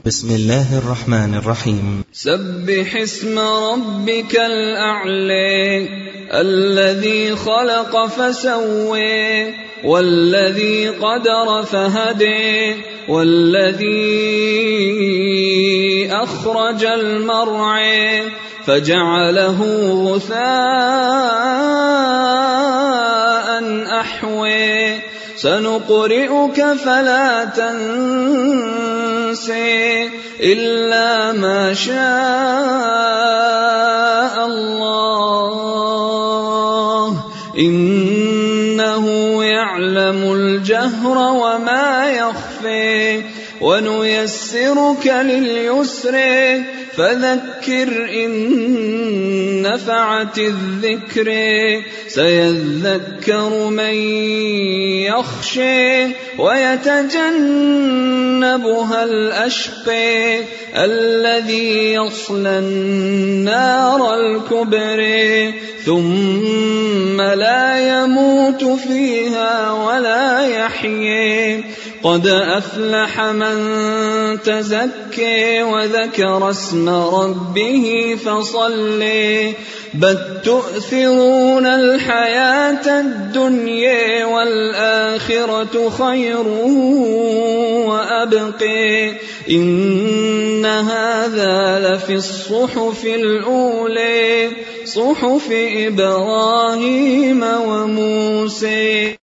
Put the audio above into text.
بسم الله الرحمن الرحيم. سبح اسم ربك الأعلى الذي خلق فسوى والذي قدر فهدى والذي أخرج المرعى فجعله غثاء أحوى سنقرئك فلا تنسى إلا ما شاء الله إنه يعلم الجهر وما يخفى ونيسرك لليسر فذكر إن نفعت الذكر سيذكر من يخشى ويتجنبها الأشقى الذي يصلى النار الكبرى ثم لا يموت فيها ولا يحيى قد أفلح من تزكى وذكر اسم ربه فصلى بل تؤثرون الحياة الدنيا والآخرة خير وأبقى إن هذا لفي الصحف الأولى صحف إبراهيم وموسى.